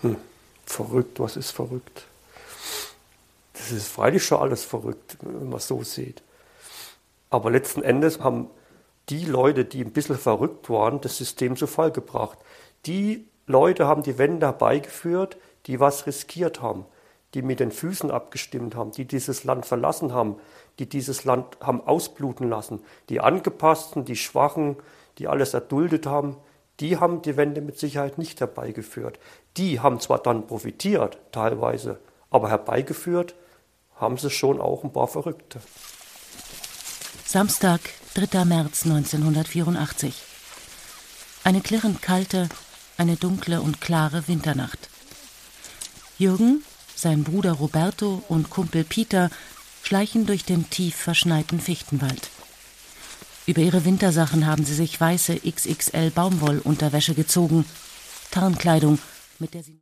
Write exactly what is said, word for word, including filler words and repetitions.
Hm, verrückt, was ist verrückt? Das ist freilich schon alles verrückt, wenn man so sieht. Aber letzten Endes haben die Leute, die ein bisschen verrückt waren, das System zu Fall gebracht. Die Leute haben die Wende herbeigeführt, die was riskiert haben, die mit den Füßen abgestimmt haben, die dieses Land verlassen haben, die dieses Land haben ausbluten lassen. Die Angepassten, die Schwachen, die alles erduldet haben, die haben die Wende mit Sicherheit nicht herbeigeführt. Die haben zwar dann profitiert, teilweise, aber herbeigeführt haben sie schon auch ein paar Verrückte. Samstag, dritter März neunzehnhundertvierundachtzig. Eine klirrend kalte, eine dunkle und klare Winternacht. Jürgen, sein Bruder Roberto und Kumpel Peter schleichen durch den tief verschneiten Fichtenwald. Über ihre Wintersachen haben sie sich weiße X X L Baumwollunterwäsche gezogen, Tarnkleidung, mit der sie